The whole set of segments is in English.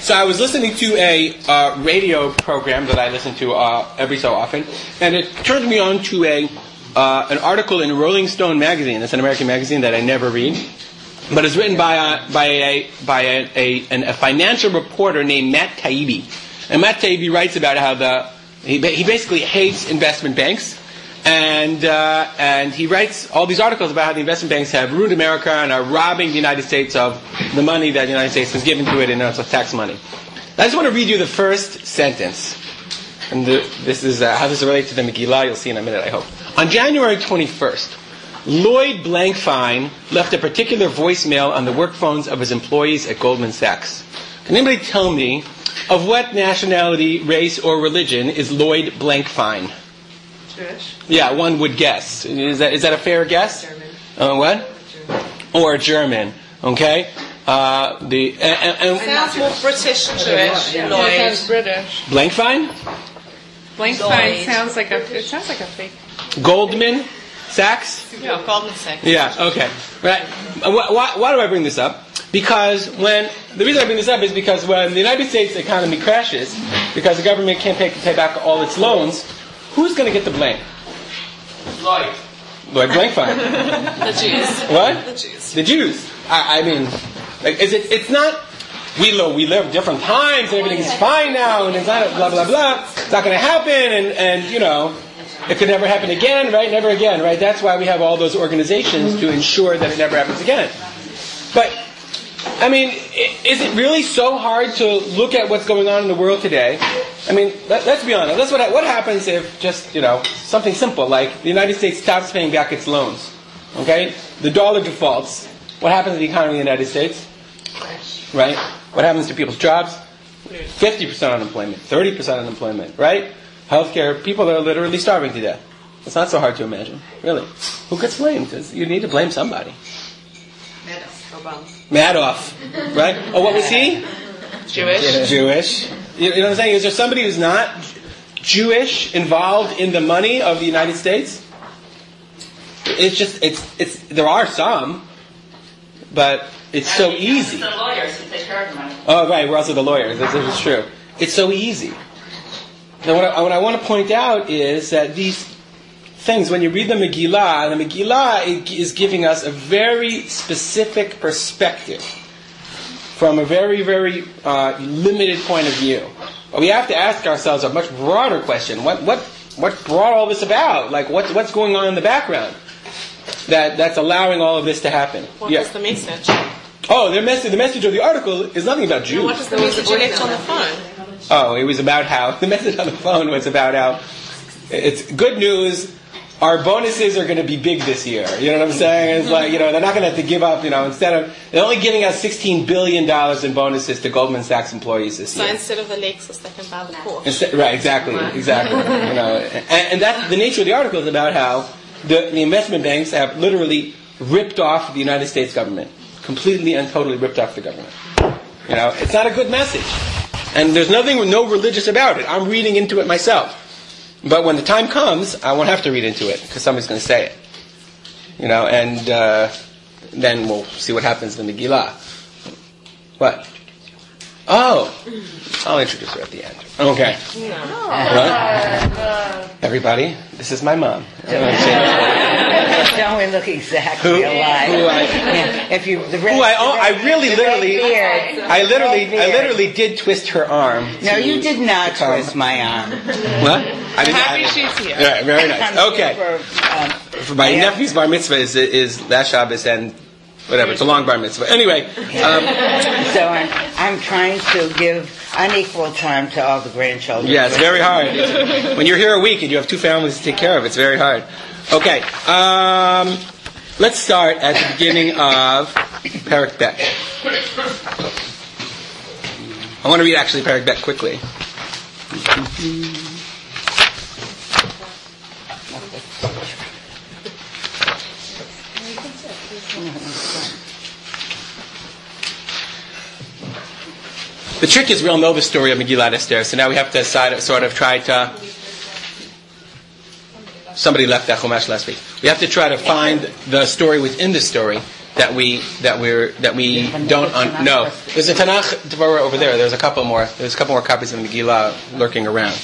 So I was listening to a radio program that I listen to every so often, and it turned me on to an article in Rolling Stone magazine. It's an American magazine that I never read, but it's written by a financial reporter named Matt Taibbi. And Matt Taibbi writes about how he basically hates investment banks. And he writes all these articles about how the investment banks have ruined America and are robbing the United States of the money that the United States has given to it in terms of tax money. I just want to read you the first sentence. And this is how this relates to the Megillah. You'll see in a minute, I hope. On January 21st, Lloyd Blankfein left a particular voicemail on the work phones of his employees at Goldman Sachs. Can anybody tell me of what nationality, race, or religion is Lloyd Blankfein? Jewish. Yeah, one would guess. Is that a fair guess? German. What? German. Or German. Okay. Sounds more British Jewish. Yeah. Lloyd. It sounds British. Blankfein? Blankfein sounds like a fake. Goldman Sachs? Yeah, Goldman Sachs. Yeah. Okay. Right. Why do I bring this up? Because the reason I bring this up is because when the United States economy crashes, because the government can't pay back all its loans, who's going to get the blame? Lloyd Blankfein. The Jews. What? The Jews. The Jews. I mean, like, it's not. We live different times and everything is fine now and it's not blah blah blah. It's not going to happen and it could never happen again, right? Never again, right? That's why we have all those organizations to ensure that it never happens again. But I mean, is it really so hard to look at what's going on in the world today? I mean, let's be honest. That's what happens if just, something simple like the United States stops paying back its loans. Okay? The dollar defaults. What happens to the economy in the United States? Right? What happens to people's jobs? 50% unemployment, 30% unemployment, right? Healthcare, people are literally starving to death. It's not so hard to imagine, really. Who gets blamed? You need to blame somebody. Madoff, right? Oh, what was he? Jewish. Jewish. You know what I'm saying? Is there somebody who's not Jewish involved in the money of the United States? There are some, but it's so easy. The lawyers who take care of the money. Oh, right. We're also the lawyers. That's true. It's so easy. Now, what I want to point out is that these things, when you read the Megillah is giving us a very specific perspective from a very, very limited point of view. But we have to ask ourselves a much broader question. What brought all this about? Like, what's going on in the background that's allowing all of this to happen? What is the message? Oh, the message of the article is nothing about Jews. What is the message you left on the phone? Oh, it was about how, the message on the phone was about how it's good news. Our bonuses are going to be big this year. You know what I'm saying? It's like, they're not going to have to give up, they're only giving us $16 billion in bonuses to Goldman Sachs employees this year. So instead of the Lexus, they can buy the Porsche. Right, exactly. And that's the nature of the article is about how the investment banks have literally ripped off the United States government. Completely and totally ripped off the government. It's not a good message. And there's no religious about it. I'm reading into it myself. But when the time comes, I won't have to read into it because somebody's going to say it. And then we'll see what happens in the Megillah. What? Oh, I'll introduce her at the end. Okay. What? Everybody, this is my mom. Don't we look exactly alike? I literally did twist her arm. No, you did not twist my arm. What? Happy she's here. Right, very nice. Okay. For my nephew's bar mitzvah is last Shabbos and whatever. It's a long bar mitzvah. Anyway. So I'm trying to give unequal time to all the grandchildren. Yeah, it's very hard. When you're here a week and you have two families to take care of, it's very hard. Okay. Let's start at the beginning of Perek Bet. I want to read actually Perek Bet quickly. The trick is we all know the story of Megillat Esther, so now we have to sort of try to... Somebody left that Chumash last week. We have to try to find the story within the story that we don't know. There's a Tanakh Devorah over there. There's a couple more copies of the Megillah lurking around.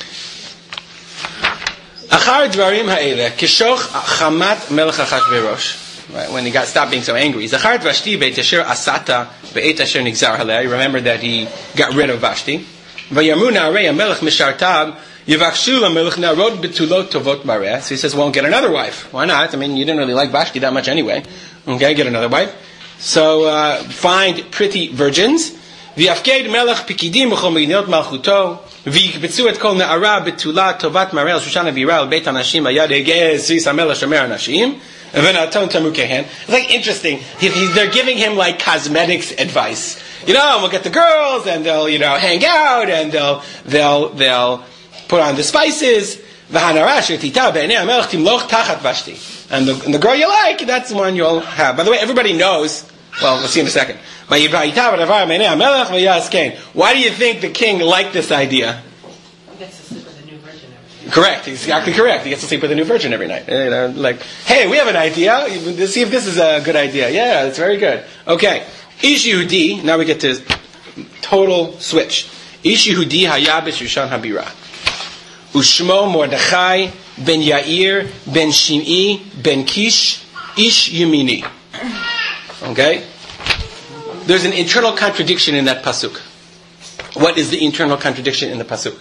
Achar dvarim ha'eleh kishoch chamat melech Achashverosh. Right, when he stopped being so angry. Zachar Vashti beit asher asata beit asher nigzar haleh. You remember that he got rid of Vashti. Vayamu na'arei hamelech mishartav yivakshu lamelech narod betulot tovot mareh. So he says, well, get another wife. Why not? I mean, you didn't really like Vashti that much anyway. Okay, get another wife. So find pretty virgins. V'yafked melech pikidim b'chol medinot malchuto. V'yikbetzu et kol na'ara betulat tovat mareh al Shoshana v'ira al beit anashim ayad hegez sis hamelech shomer anashim. It's like interesting. They're giving him like cosmetics advice. We'll get the girls and they'll, hang out and they'll put on the spices. And the girl you like, that's the one you'll have. By the way, everybody knows. Well, we'll see in a second. Why do you think the king liked this idea? Correct. He's exactly correct. He gets to sleep with a new virgin every night. Like, hey, we have an idea. Let's see if this is a good idea. Yeah, it's very good. Okay. Ish Yehudi. Now we get to total switch. Ish Yehudi hayabish Yushan habira. Ushmo Mordechai ben Yair ben Shim'i ben Kish Ish Yemini. Okay. There's an internal contradiction in that pasuk. What is the internal contradiction in the pasuk?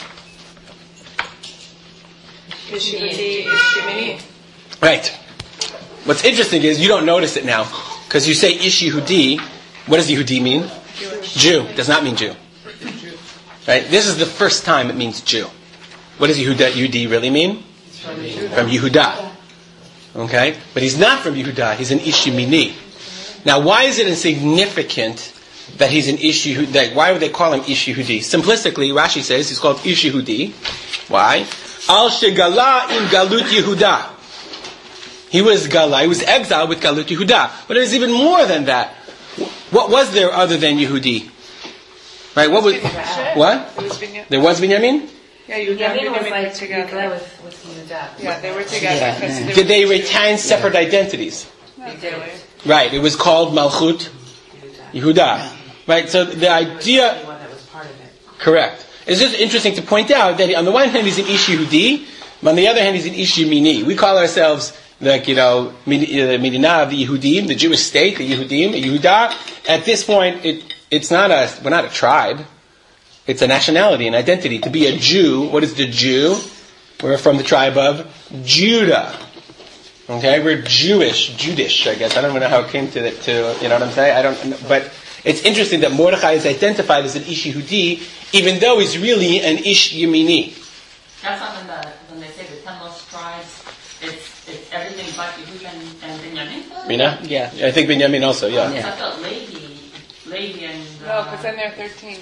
Right. What's interesting is you don't notice it now because you say Ish Yehudi. What does Yehudi mean? Jew. Does not mean Jew. Right. This is the first time it means Jew. What does Yehudi really mean? From Yehuda. Okay. But he's not from Yehuda. He's an Ish Yemini. Now, why is it insignificant that he's an Ish Yehudi? Why would they call him Ish Yehudi? Simplistically, Rashi says he's called Ish Yehudi. Why? Al shegala in Galut Yehuda. He was Gala. He was exiled with Galut Yehuda. But there's even more than that. What was there other than Yehudi? Right? What was? What? There was Binyamin. Yeah, Binyamin was like together with Yehuda. Yeah, they were together. Yeah. Did they retain separate identities? They did. Right. It was called Malchut Yehuda. Right. So the idea. That was part of it. Correct. It's just interesting to point out that on the one hand he's an Ish Yehudi, but on the other hand he's an Ish Yemini. We call ourselves like, Medina of the Yehudim, the Jewish state, the Yehudim, the Yehuda. At this point, we're not a tribe. It's a nationality, an identity. To be a Jew, what is the Jew? We're from the tribe of Judah. Okay, we're Judish, I guess. I don't even know how it came to you know what I'm saying? I don't know, but it's interesting that Mordechai is identified as an Ish Yehudi, even though he's really an Ish Yemini. That's not when they say the 10 lost tribes, it's everything but Yehuda and Binyamin? Mina? Yeah. I think Binyamin also, yeah. I thought Levi and... No, because then they're 13.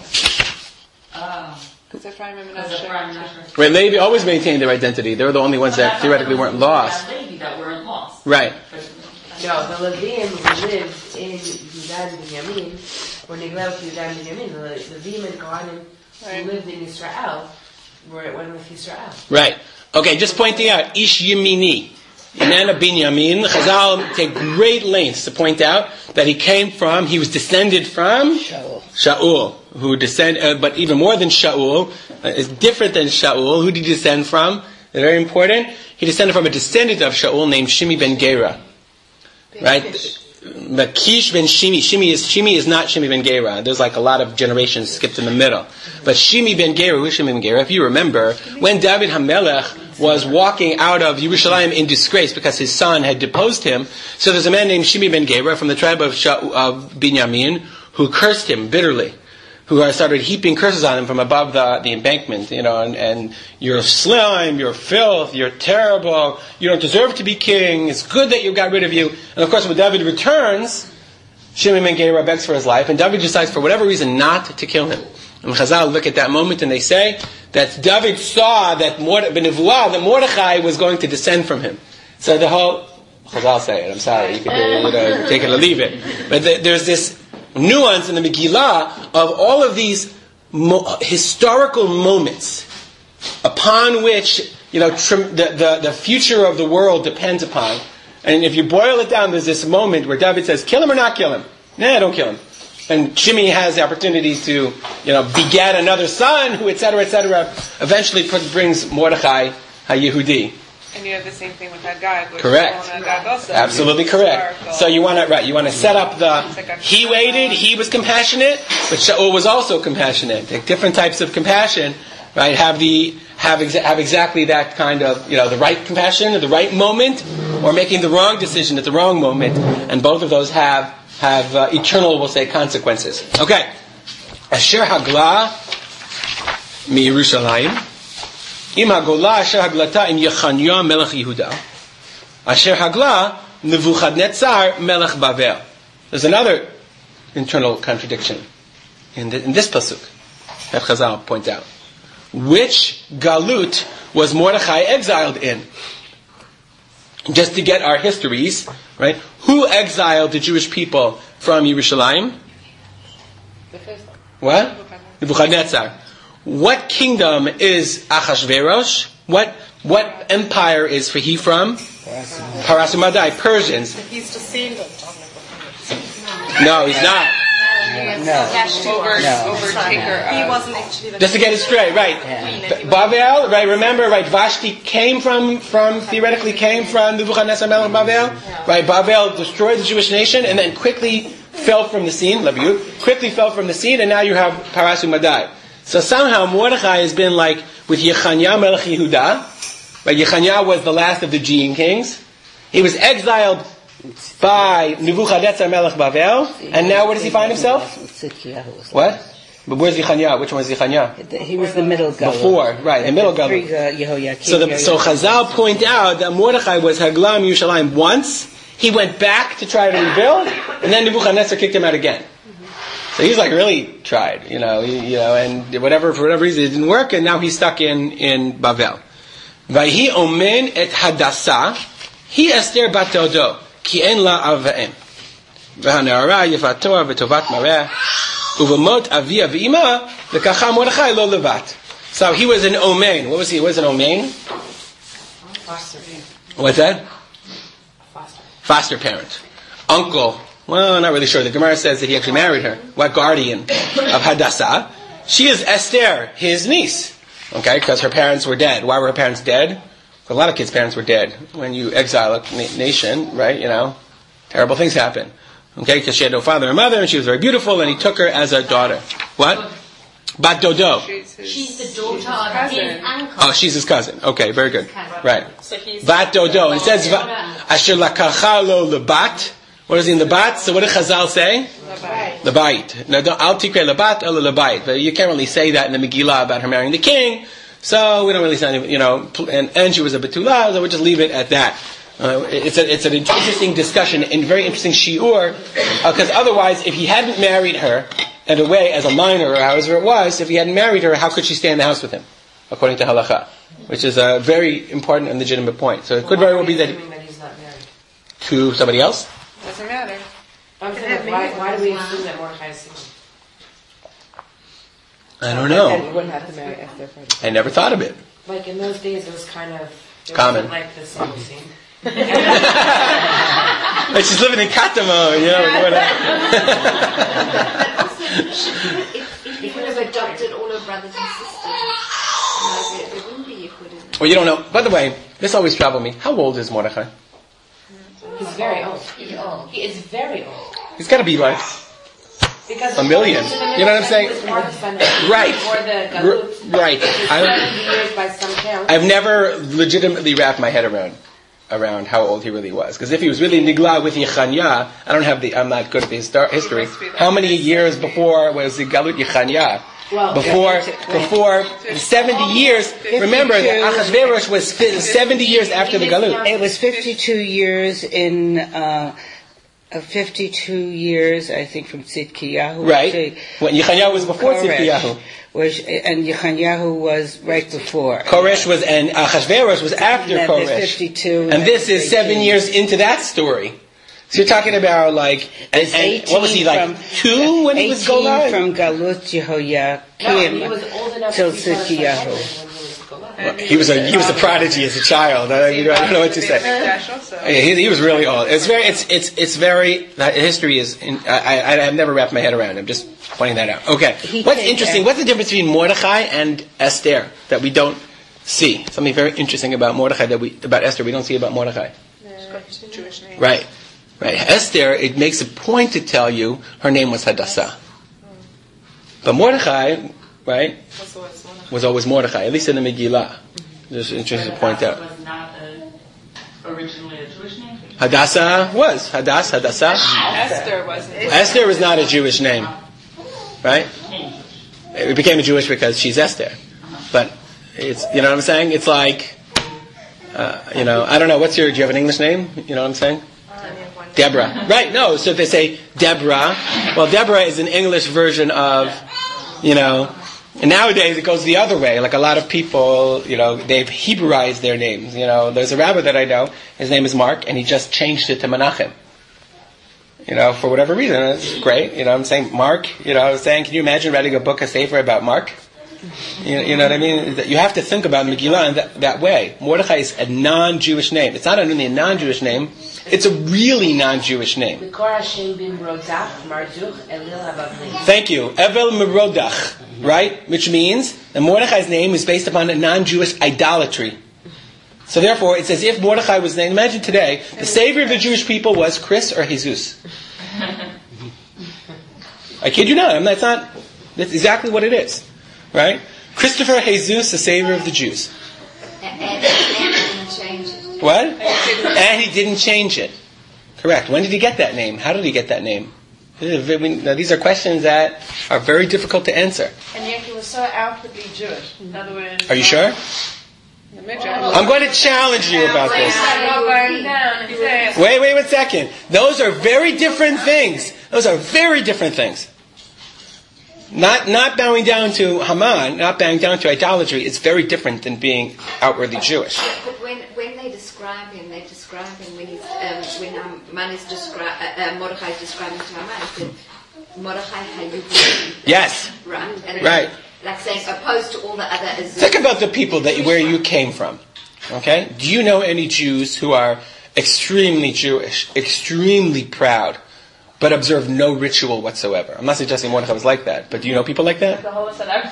Oh. Because Ephraim and Manasseh. Right, Levi always maintained their identity. They were the only ones that theoretically weren't lost. Levi that weren't lost. Right. No, the Leviim who lived in Yehuda and Binyamin were Niglel to Yehuda and Binyamin. The Leviim and Kohanim who lived in Israel went with Israel. Right. Okay, just pointing out, Ish Yemini, Inanna Binyamin, Chazal take great lengths to point out that he was descended from Shaul, who but even more than Shaul, is different than Shaul. Who did he descend from? Very important. He descended from a descendant of Shaul named Shimi ben Gera. Right? Kish ben Shimi. Shimi is not Shimi ben Gera. There's like a lot of generations skipped in the middle. But Shimi ben Gera, who is Shimi ben Gera? If you remember, when David HaMelech was walking out of Yerushalayim in disgrace because his son had deposed him, so there's a man named Shimi ben Gera from the tribe of Binyamin who cursed him bitterly, who started heaping curses on him from above the embankment, and you're slime, you're filth, you're terrible, you don't deserve to be king, it's good that you got rid of you. And of course when David returns, Shimi ben Gera begs for his life, and David decides for whatever reason not to kill him. And Chazal look at that moment and they say that David saw that Mordechai was going to descend from him. So the whole, Chazal say it, I'm sorry, you can take it or leave it. But there's this nuance in the Megillah of all of these historical moments upon which the future of the world depends upon. And if you boil it down, there's this moment where David says, kill him or not kill him? Nah, don't kill him. And Shimei has the opportunity to, beget another son, who, etc., eventually brings Mordechai HaYehudi. And you have the same thing with Haggai. Correct. Also absolutely correct. So you want to set up he waited, he was compassionate, but Shaul was also compassionate. Take different types of compassion, right? Have exactly that kind of, the right compassion at the right moment, or making the wrong decision at the wrong moment, and both of those have eternal, we'll say, consequences. Okay. Asher Hagla mi Yerushalayim. Im Hagola Asher Haglata im Yechanya Melech Yehuda. Asher Hagla Nebuchadnezzar Melech Bavel. There's another internal contradiction in this pasuk that Chazal point out. Which galut was Mordechai exiled in? Just to get our histories, right? Who exiled the Jewish people from Yerushalayim? What? Nebuchadnezzar. What kingdom is Achashverosh? What empire is he from? Parasumadai, Persians. He's deceived them. No, he's not. Overtaker. He wasn't actually the Just to get it straight, right? Bavel, right? Remember, right? Vashti theoretically came from Nebuchadnezzar Melech Bavel, right? Bavel destroyed the Jewish nation and then quickly fell from the scene. And now you have Parasumadai. So somehow Mordechai has been like with Yechanya Melech Yehuda. Right? Yechanya was the last of the Gean kings. He was exiled by Nebuchadnezzar Melech Bavel, and now where does he find himself? What? But where's Yechanya? Which one is Yechanya? He was the middle Galut. Before, right, the middle Galut. So Chazal point out that Mordechai was Haglam Yerushalayim once. He went back to try to rebuild, and then Nebuchadnezzar kicked him out again. So he's like really tried, and for whatever reason it didn't work, and now he's stuck in Bavel. Vayhi omen et Hadassah, he Esther bat Dodo, ki en la ava'em. V'hanara yefatoa v'tovat mareh, uvamot avia v'ima, v'kacha Mordechai lo levat. So he was an omen. What was he? Was an omen? What's that? Foster parent. Uncle. Well, not really sure. The Gemara says that he actually married her. What guardian of Hadassah? She is Esther, his niece. Okay, because her parents were dead. Why were her parents dead? A lot of kids' parents were dead. When you exile a nation, right, terrible things happen. Okay, because she had no father or mother, and she was very beautiful, and he took her as a daughter. What? Bat Dodo. She's the daughter of his uncle. Oh, she's his cousin. Okay, very good. Right. Bat Dodo. And it says, Asher lakacha lo lebat. What is in the bat? So what did Chazal say? Lebayit. Now, Al tikre lebat ela lebayit. But you can't really say that in the Megillah about her marrying the king. So we don't really say, and she was a betula. So we'll just leave it at that. It's an interesting discussion and very interesting shiur, because otherwise, if he hadn't married her in a way as a minor or however it was, if he hadn't married her, how could she stay in the house with him, according to halacha, which is a very important and legitimate point. So it could very well be that he's not married to somebody else. Doesn't matter. I'm saying, why do we assume that Mordechai is single? I don't know. You wouldn't have to marry Esther. I never thought of it. Like in those days, it was kind of common. Like the single scene. Like she's living in Katamo, If he would have adopted all her brothers and sisters, there wouldn't be Yehud. Well, you don't know. By the way, this always troubled me. How old is Mordechai? He's very old. He is very old. He's got to be like because a million. You know what I'm saying? Right. Right. I've never legitimately wrapped my head around how old he really was. Because if he was really nigla with Yechanya, I'm not good at the history. How many years before was the Galut Yechanya? Well, before 70 years. Remember that Achashverosh was 70 years after the Galut. It was 52 years in 52 years, I think, from Tzidkiyahu. Right. When Yechanyahu was before Tzidkiyahu. And Yechanyahu was right before. Koresh was, and Achashverosh was after Koresh. 52. And this is 7 years into that story. So you're talking about like, and what was he, like 2 when he was Golai? From Galut Yehoyakim till Tzidkiyahu. He was a prodigy as a child. I don't know what to say. He was really old. It's very. History is. I've never wrapped my head around. I'm just pointing that out. Okay. What's interesting? What's the difference between Mordechai and Esther that we don't see? Something very interesting about Mordechai about Esther we don't see about Mordechai. Jewish name. Right. Esther, it makes a point to tell you her name was Hadassah. But Mordechai, right, was always Mordechai, at least in the Megillah. Just interesting to point out. Was not originally a Jewish name? Hadassah was. Hadassah. Esther wasn't. Esther was not a Jewish name. Right? It became a Jewish because she's Esther. But it's, you know what I'm saying? It's like, I don't know, do you have an English name? You know what I'm saying? Deborah. Right, no, so if they say Deborah, well, Deborah is an English version of, and nowadays it goes the other way. Like a lot of people, they've Hebraized their names. There's a rabbi that I know, his name is Mark, and he just changed it to Menachem. For whatever reason. It's great. I'm saying Mark, I was saying, can you imagine writing a book, a sefer about Mark? You know what I mean? You have to think about Megillah in that way. Mordechai is a non-Jewish name. It's not only a non-Jewish name, it's a really non-Jewish name. Thank you. Evel Merodach, right? Which means that Mordechai's name is based upon a non-Jewish idolatry. So therefore, it's as if Mordechai was named. Imagine today, the savior of the Jewish people was Chris or Jesus. I kid you not. That's exactly what it is. Right? Christopher Jesus, the savior of the Jews. And he didn't change it. What? And he didn't change it. Correct. When did he get that name? How did he get that name? Now, these are questions that are very difficult to answer. And yet he was so outwardly Jewish. In other words, are you sure? I'm going to challenge you about this. Wait 1 second. Those are very different things. Not bowing down to Haman, not bowing down to idolatry, it's very different than being outwardly Jewish. But when they describe him when Mordechai is describing to Haman, he said, Mordechai Hayubi. Yes. Right. And right. Like saying, opposed to all the other Azul. Think about the people where you came from. Okay? Do you know any Jews who are extremely Jewish, extremely proud, but observe no ritual whatsoever? I'm not suggesting Mordechai was like that, but do you know people like that? The whole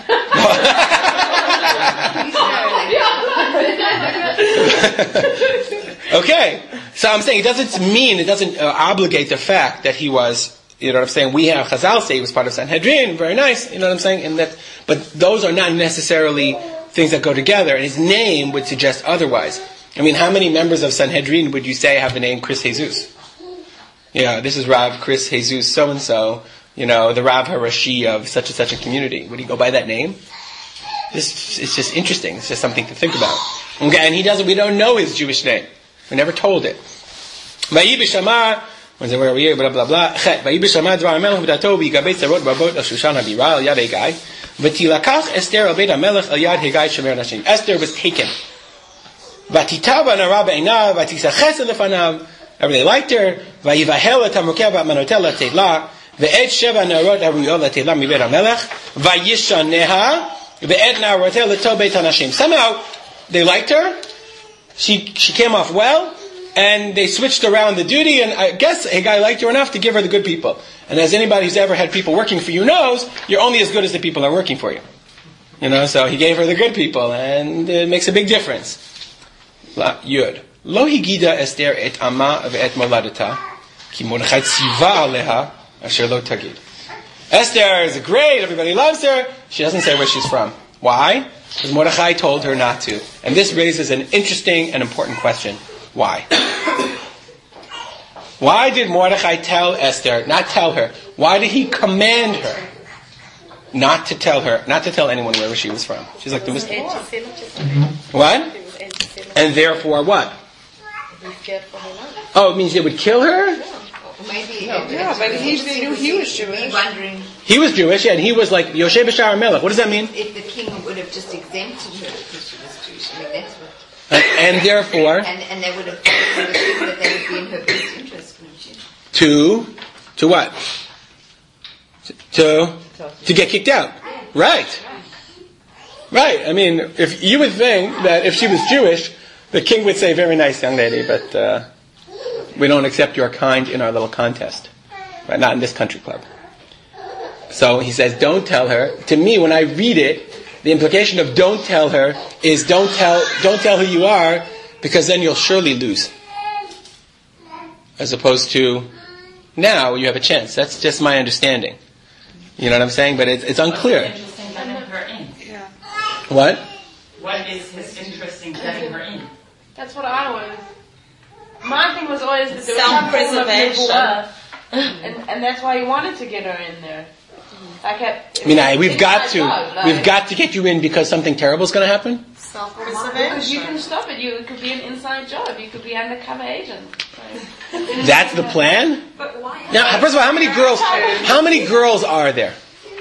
Okay, so I'm saying it doesn't obligate the fact that he was, you know what I'm saying, we have Chazal say he was part of Sanhedrin, very nice, you know what I'm saying, but those are not necessarily things that go together, and his name would suggest otherwise. I mean, how many members of Sanhedrin would you say have the name Chris Jesus? This is Rav Chris Jesus so-and-so, the Rav Harashi of such and such a community. Would he go by that name? It's just interesting. It's just something to think about. Okay, and we don't know his Jewish name. We're never told it. Vayi b'shama, where are we? Blah, blah, blah. Vayi b'shama dvar HaMelech v'dato v'yigabei tzarot b'abot al Shushan HaBira al yad Hegai. V'tilakach Esther al beit HaMelech al yad Hegai shomer nashim. Esther was taken. V'titava nara b'einav, v'tisachesed lefanav. Everybody liked her. Vayivahel et hamukeh ba'manotel l'teila. Ve'et sheva narot haruyot l'teila mibeit HaMelech. Vayishaneha. Ve'et narotel l'to beit hanashim. Somehow, they liked her. She came off well. And they switched around the duty. And I guess a guy liked her enough to give her the good people. And as anybody who's ever had people working for you knows, you're only as good as the people that are working for you. So he gave her the good people. And it makes a big difference. Yud. Lo higida Esther et ama ve'et moladata, ki Mordechai tziva aleha asher lo tagid. Esther is great, everybody loves her. She doesn't say where she's from. Why? Because Mordechai told her not to. And this raises an interesting and important question. Why? Why did Mordechai tell Esther, not tell her, why did he command her not to tell anyone where she was from? She's like, what? And therefore what? Oh, it means they would kill her? Maybe. Yeah, but he knew he was Jewish. He was Jewish, and he was like Yoshe B'Shar Melech. What does that mean? If the king would have just exempted her because she was Jewish, that's what. And therefore. And they would have thought that they would be in her best interest, wouldn't you? To what? To get kicked out. Right. Right. I mean, if you would think that if she was Jewish, the king would say, "Very nice, young lady, but we don't accept your kind in our little contest. Right? Not in this country club." So he says, "Don't tell her." To me, when I read it, the implication of "don't tell her" is don't tell who you are, because then you'll surely lose. As opposed to now you have a chance. That's just my understanding. You know what I'm saying? But it's unclear. What's his interest in getting her in? Yeah. What? What is his interest in getting her in? That's what I was. My thing was always that there was some form of Self-preservation. nebuah, and that's why he wanted to get her in there. I kept. I mean, we've got to get you in because something terrible is going to happen. Because you can stop it. It could be an inside job. You could be undercover agent. That's the plan. But why? Now, first of all, how many girls are there?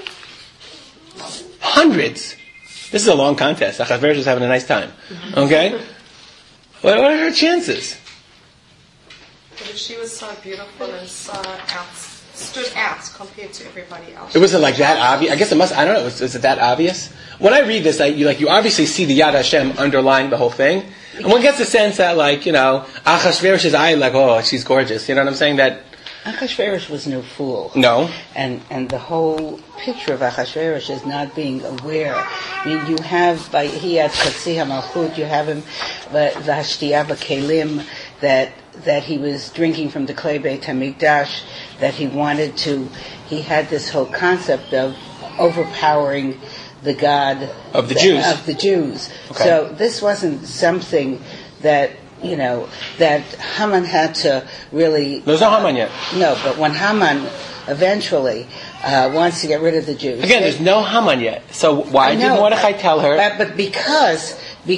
Hundreds. This is a long contest. Achashverosh is having a nice time. Okay? What are her chances? But if she was so beautiful and so stood out compared to everybody else. It wasn't like that obvious. I guess it must. I don't know. Is it that obvious? When I read this, you obviously see the Yad Hashem underlying the whole thing, and one gets the sense that Achashverosh's eye, oh, she's gorgeous. You know what I'm saying? That Achashverosh was no fool. No. And the whole picture of Achashverosh is not being aware. I mean, you have, Hiyat Chatzi HaMalchut, you have him, V'hashtiyah B'kelim, that he was drinking from the clay Beit HaMikdash, that he had this whole concept of overpowering the God of the Jews. Okay. So this wasn't something that that Haman had to really... There's no Haman yet. No, but when Haman eventually wants to get rid of the Jews... Again, there's no Haman yet. So why did Mordechai tell her... But because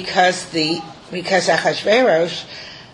Achashverosh,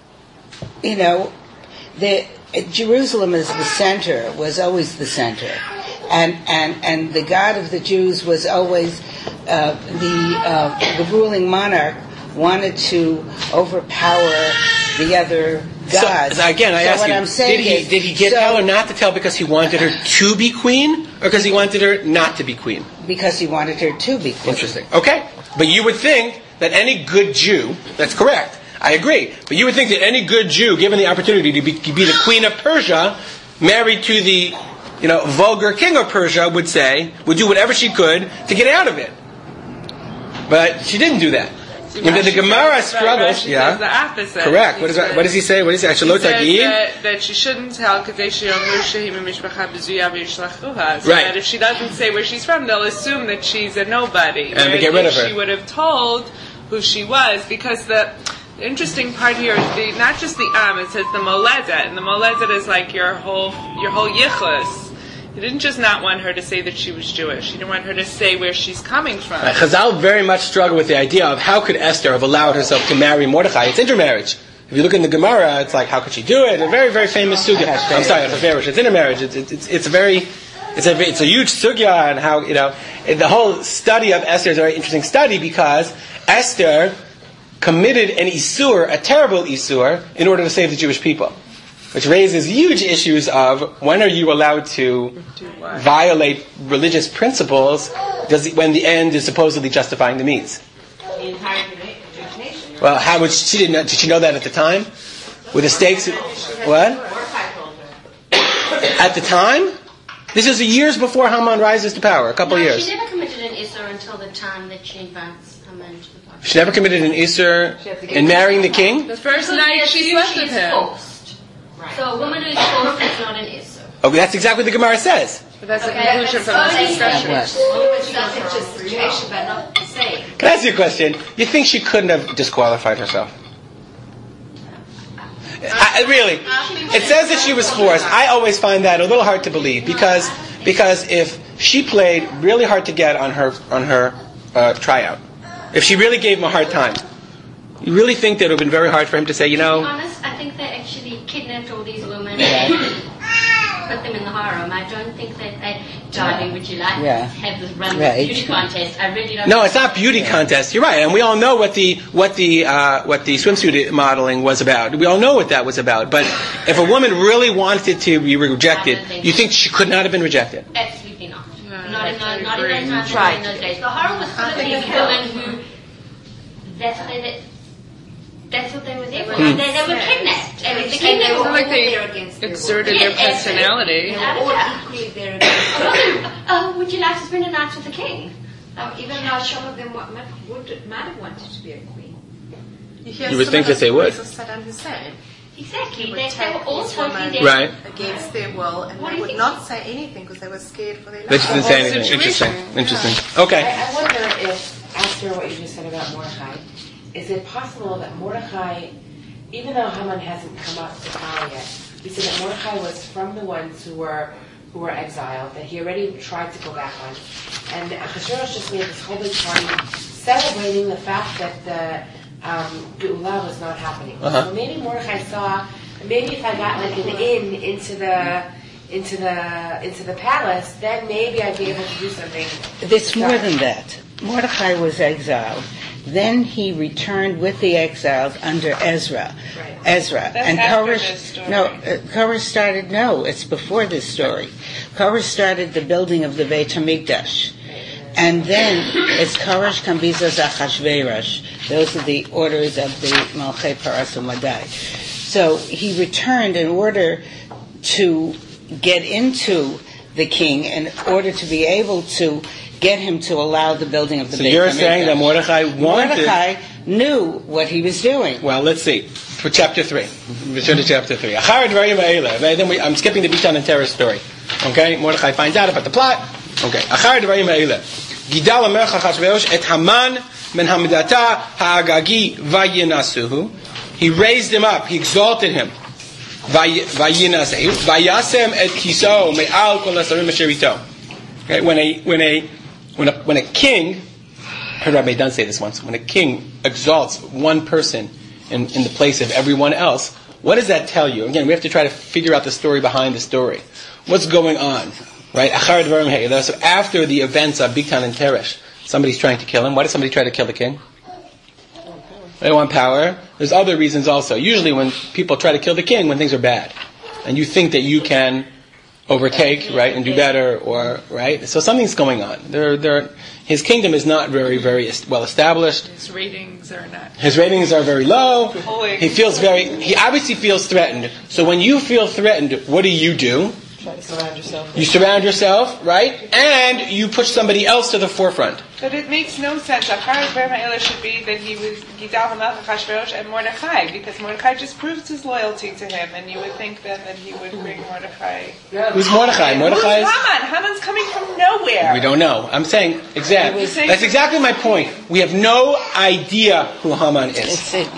Jerusalem is the center, was always the center. And the God of the Jews was always the ruling monarch wanted to overpower the other gods. So again, I ask you, did he tell her not to tell because he wanted her to be queen, or because he wanted her not to be queen? Because he wanted her to be queen. Interesting. Okay. But you would think that any good Jew, that's correct, I agree, but you would think that any good Jew, given the opportunity to be the queen of Persia, married to the vulgar king of Persia, would do whatever she could to get out of it. But she didn't do that. The Gemara struggles. Yeah. The opposite. Correct. What does he say? He says that she shouldn't tell right. That if she doesn't say where she's from, they'll assume that she's a nobody. And they get rid of her. She would have told who she was, because the interesting part here is not just the it says the moledet, and the moledet is like your whole yichus. He didn't just not want her to say that she was Jewish. He didn't want her to say where she's coming from. Chazal very much struggle with the idea of how could Esther have allowed herself to marry Mordechai. It's intermarriage. If you look in the Gemara, it's like, how could she do it? A very, very famous sugya. I'm sorry, it's intermarriage. It's a huge sugya, and how the whole study of Esther is a very interesting study, because Esther committed an isur, a terrible isur, in order to save the Jewish people. Which raises huge issues of when are you allowed to violate religious principles when the end is supposedly justifying the means? The entire Jewish nation. Well, how would she didn't know? Did she know that at the time? With the stakes? What? At the time? This is years before Haman rises to power. A couple years. She never committed an Isser until the time that she invites Haman to the party. She never committed an Isser in marrying the king? The first night she slept with him. Forced. Right. So a woman who is forced is not an Isser. Okay, that's exactly what the Gemara says. But that's the conclusion from this discussion. That's justification, but not the same. Can I ask you a question? You think she couldn't have disqualified herself? Really, it says that she was forced. I always find that a little hard to believe, because if she played really hard to get on her tryout, if she really gave him a hard time, you really think that it would have been very hard for him to say, To be honest, I think they actually kidnapped all these women and put them in the harem. I don't think that they, darling, would you like have this run beauty contest? I really don't. No, it's not beauty contest. You're right, and we all know what the swimsuit modeling was about. We all know what that was about. But if a woman really wanted to be rejected, you think she could not have been rejected? Absolutely not. Not in those times. in those days. The Hara was full of these women who, that's what they were there for. They were kidnapped. And the king, it wasn't like they exerted their personality. They were all equally there against them. Would you like to spend a night with the king? Even though some of them might have wanted to be a queen. You would think that they would. Saddam Hussein. Exactly. They were all totally there against their will, and they would not say anything because they were scared for their lives. They just didn't say anything. Interesting. Okay. I wonder if, after what you just said about Mordechai, is it possible that Mordechai, even though Haman hasn't come up to power yet, we said that Mordechai was from the ones who were exiled, that he already tried to go back on, and Achashverosh just made this whole big party celebrating the fact that the Geulah was not happening. So maybe Mordechai saw, maybe if I got like an in into the palace, then maybe I'd be able to do something. It's more than that. Mordechai was exiled. Then he returned with the exiles under Ezra. Right. Ezra. That's and Koresh started, it's before this story. Koresh started the building of the Beit HaMikdash. And then it's Koresh, Kambizos, Achashverosh. Those are the orders of the Malchei Paras U'Madai. So he returned in order to get into the king, in order to be able to get him to allow the building of the Beit HaMikdash. So you're saying that Mordechai knew what he was doing. Well, let's see. For chapter 3. Return to chapter 3. Then I'm skipping the Bitan and Terah story. Okay? Mordechai finds out about the plot. Okay. Gidal HaMelech Achashverosh et Haman ben Hamedata ha'agagi vayinasuhu. He raised him up. He exalted him. Vayinasehu. Vayasem et kiso me'al kol hasarim asher ito. Okay? When a king, I heard Rabbi Dunn say this once, when a king exalts one person in the place of everyone else, what does that tell you? Again, we have to try to figure out the story behind the story. What's going on? Right? So after the events of Bigtan and Teresh, somebody's trying to kill him. Why does somebody try to kill the king? They want power. There's other reasons also. Usually when people try to kill the king, when things are bad, and you think that you can overtake, right, and do better, or right. So something's going on. His kingdom is not very, very well established. His ratings are not. His ratings are very low. He obviously feels threatened. So when you feel threatened, what do? Try to surround yourself. You surround yourself, right? And you push somebody else to the forefront. But it makes no sense. Achar Ma'ila should be that he was Gidal HaMelech Achashverosh and Mordechai, because Mordechai just proves his loyalty to him, and you would think then that he would bring Mordechai. Who's Mordechai? Who's Haman? Haman's coming from nowhere. We don't know. I'm saying exactly. That's exactly my point. We have no idea who Haman is. If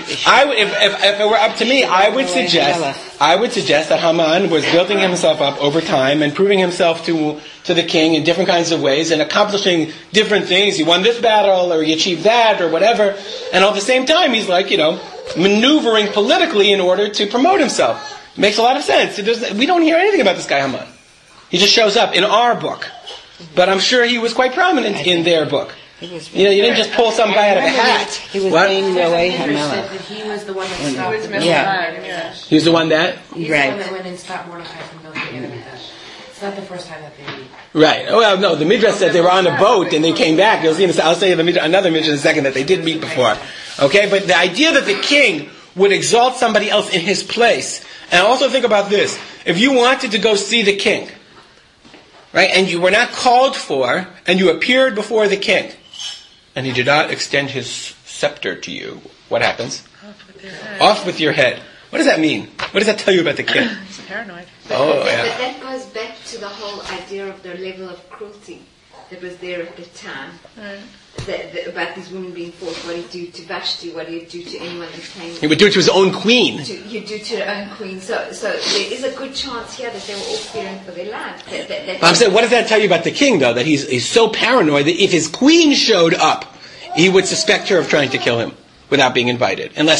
it were up to me, I would suggest that Haman was building himself up over time and proving himself to the king in different kinds of ways and accomplishing different things. He won this battle or he achieved that or whatever. And at the same time, he's maneuvering politically in order to promote himself. It makes a lot of sense. We don't hear anything about this guy Haman. He just shows up in our book. But I'm sure he was quite prominent in their book. You didn't just pull some guy out of a hat. He was named Roei HaMelech. He was the one that stopped him. He was the one that? He's the one that went and stopped Mordechai from building the Mikdash. It's not the first time that they meet. Right. Well, no, the Midrash said they were on a boat and they came back. I'll say another Midrash in a second that they did meet before. Okay, but the idea that the king would exalt somebody else in his place, and also think about this: if you wanted to go see the king, right, and you were not called for, and you appeared before the king, and he did not extend his scepter to you, what happens? Off with your head. What does that mean? What does that tell you about the king? He's paranoid. But that goes back to the whole idea of the level of cruelty that was there at the time. Right. About these women being forced. What he'd do to Vashti, what he'd do to anyone that came. He would do it to his own queen. He'd do to their own queen. So there is a good chance here that they were all fearing for their lives. I'm saying, what does that tell you about the king, though? That he's so paranoid that if his queen showed up, he would suspect her of trying to kill him without being invited. Unless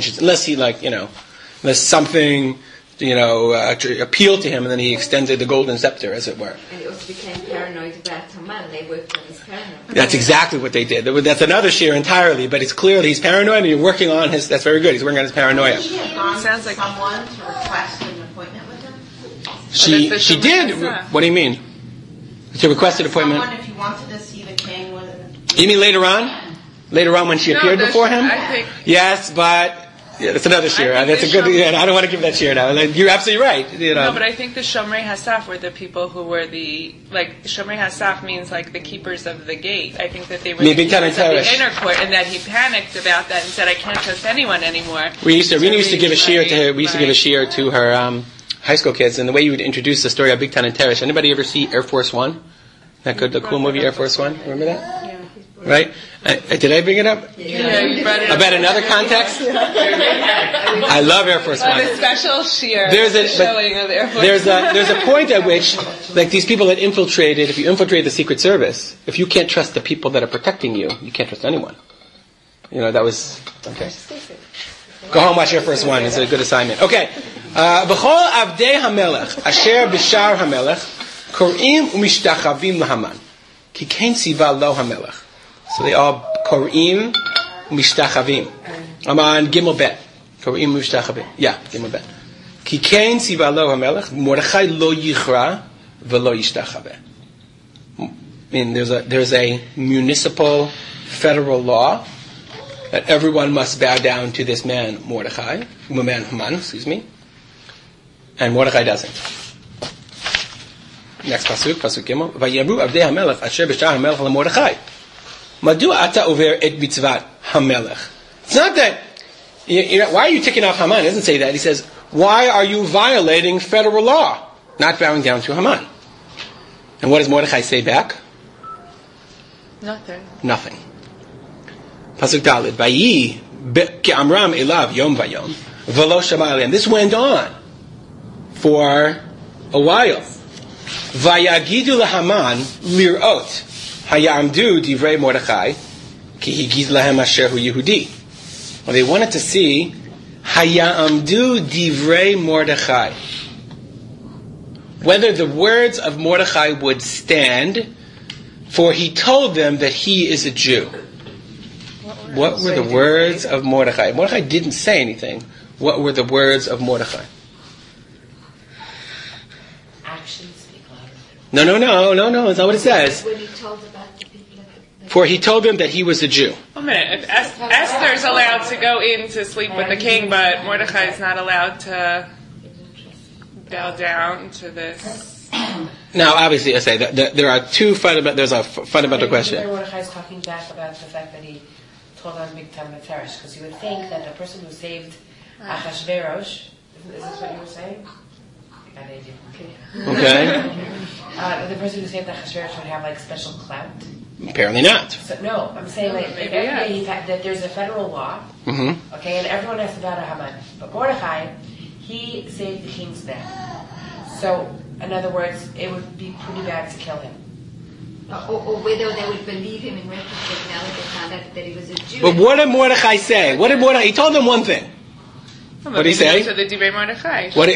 something, appealed to him and then he extended the golden scepter, as it were. And he also became paranoid about Haman. They worked on his paranoia. That's exactly what they did. That's another share entirely, but it's clear that he's paranoid and you're working on his, that's very good, he's working on his paranoia. She had gone sounds like someone to request an appointment with him? She did, what do you mean? To request an appointment? Someone, if you wanted to see the king. You mean later on? Later on when she appeared before him? I think. Yes, but that's another shir. That's a good. I don't want to give that shir now. You're absolutely right. No, but I think the Shomrei Hasaf were the people who were Shomrei Hasaf means like the keepers of the gate. I think that they were the keepers of the inner court, and that he panicked about that and said, "I can't trust anyone anymore." Rena used to give a shir to her. We used to give a shir to her high school kids, and the way you would introduce the story of Bigtan and Teresh. Anybody ever see Air Force One? The cool movie Air Force One. Remember that? Yeah. Right? Did I bring it up? Yeah, you brought it up. About another context? I love Air Force One. The special sheer showing of Air Force One. There's a point at which, like these people that infiltrated, if you infiltrate the Secret Service, if you can't trust the people that are protecting you, you can't trust anyone. That was, okay. Go home, watch Air Force One. It's a good assignment. Okay. B'chol avdei hamelech, asher b'shar hamelech, korim u'mishtachavim lahaman. Ki kein tziva lo hamelech. So they all korim mishtachavim. I'm on Gimel Bet. Korim mishtachavim. Yeah, Gimel Bet. Ki kein tziva lo hamelech, Mordechai lo yichra velo yishtachaveh. I mean, there's a municipal federal law that everyone must bow down to this man Mordechai, Haman, excuse me, and Mordechai doesn't. Next pasuk Gimel. Vayamru avdei hamelech asher b'shar hamelech leMordechai. Madu ata over et mitzvat hamelech. It's not that. Why are you ticking off Haman? It doesn't say that. He says, why are you violating federal law? Not bowing down to Haman. And what does Mordechai say back? Nothing. Pasuk Daled. Vayi ke'amram elav yom vayom v'lo shama aleim. This went on for a while. Vayagidu laHaman lirot hayamdu divrei Mordechai ki higid lahem asher hu Yehudi. Well, they wanted to see hayamdu divrei Mordechai, whether the words of Mordechai would stand, for he told them that he is a Jew. What were the words of Mordechai? Mordechai didn't say anything. What were the words of Mordechai? Actions speak louder. No. That's not what it says. For he told them that he was a Jew. Wait a minute. If Esther's allowed to go in to sleep with the king, but Mordechai is not allowed to bow down to this. Now, obviously, I say that there are two fundamental. There's a fundamental question. Mordechai is talking back about the fact that he told on Bigtan and Teresh, because you would think that the person who saved Achashverosh, is this what you were saying? Okay. The person who saved Achashverosh would have like special clout. Apparently not. So, no, I'm saying like that there's a federal law, okay, and everyone has to bow to Haman. But Mordechai, he saved the king's neck. So, in other words, it would be pretty bad to kill him. Or whether they would believe him in retrospect now that they found out that he was a Jew. But what did Mordechai say? He told them one thing. What did he say? To the Divrei Mordechai. What?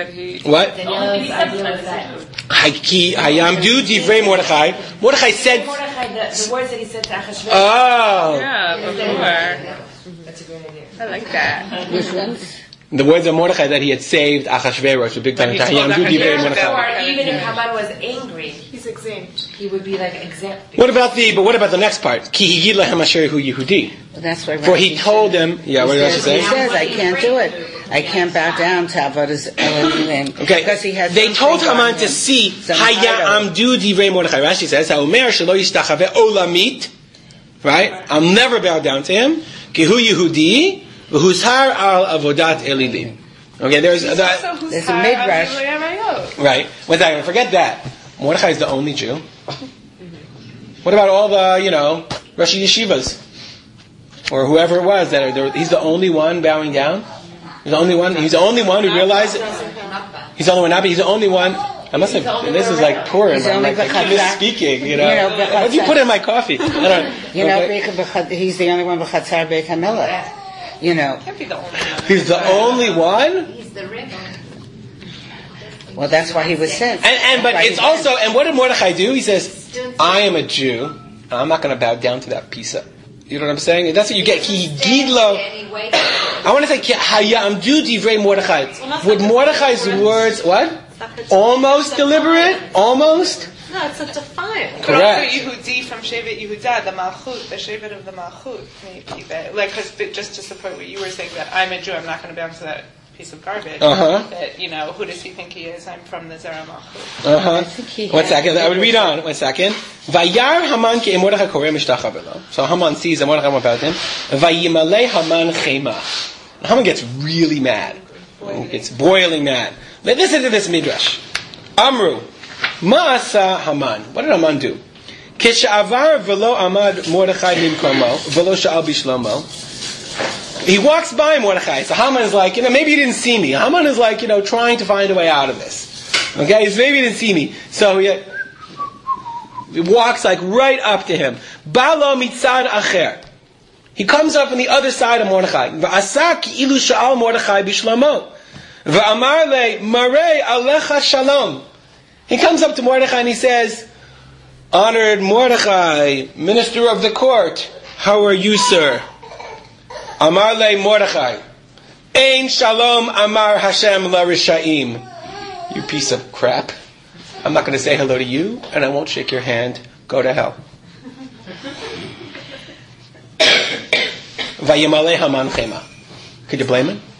Hayamdu Divrei Mordechai. Mordechai said. The words that he said to Achashverosh. Oh. Yeah, before. That's a great idea. I like that. Which ones? The words of Mordechai that he had saved Achashverosh with big time. Hayamdu Divrei Mordechai. Or even if Haman was angry, he's exempt. He would be like exempt. What about the next part? Ki higid lahem asher hu Yehudi. That's why. For he told them. Yeah, what did Rashi say? He says, "I can't do it. I can't bow down to Avodas Elohim." Okay. Because he has. They told Haman to see Hayamdu Divrei Mordechai. Rashi says, "Haomer shelo yishtachaveh olamit." Right? I'll never bow down to him. Ki hu Yehudi v'huzhar al avodat elilim. Okay, there's a midrash. Right. One second, forget that. Mordechai is the only Jew. What about all the, Rashi Yeshivas? Or whoever it was that he's the only one bowing down? He's the only one who realized it? He's the only one not, but he's the only one. I must have, this is like Purim. I'm like misspeaking, What did you put in my coffee? I don't know. He's the only one b'chatzar Beit HaMelech. Can't be the only one. He's the only one? He's the rebel. Well, that's why he was sent. But it's also, and what did Mordechai do? He says, I am a Jew, and I'm not going to bow down to that piece of, you know what I'm saying? And that's what you get. I want to say, Hayamdu Divrei Mordechai. Would Mordechai's words, what? Almost deliberate? Almost? No, it's a defiance. But also Yehudi from Shevet Yehuda, the Malchut, the Shevet of the Malchut, maybe that, like, because just to support what you were saying, that I'm a Jew, I'm not going to bounce to that piece of garbage. That, you know, who does he think he is? I'm from the Zera Malchut. 1 second. I would read on. 1 second. Vayar Haman ki Mordechai koreh mishtachah below. So Haman sees that Mordechai about him. Vayimalei Haman chema. Haman gets really mad. It's boiling mad. Listen to this midrash. Amru, ma'asa Haman. What did Haman do? Kish'avar v'lo amad Mordechai mimkomo v'lo sha'al bishlomo. He walks by Mordechai. So Haman is like, maybe he didn't see me. Haman is like, trying to find a way out of this. Okay, maybe he didn't see me. So he walks like right up to him. Balo mitzad acher. He comes up on the other side of Mordechai. V'asak ilu sha'al Mordechai bishlomo. V'amar le marei alecha shalom. He comes up to Mordechai and he says, honored Mordechai, minister of the court, how are you, sir? Amar le Mordechai, Ein shalom amar Hashem la rishaim. You piece of crap. I'm not going to say hello to you, and I won't shake your hand. Go to hell. Vayimale Haman chema. Could you blame him?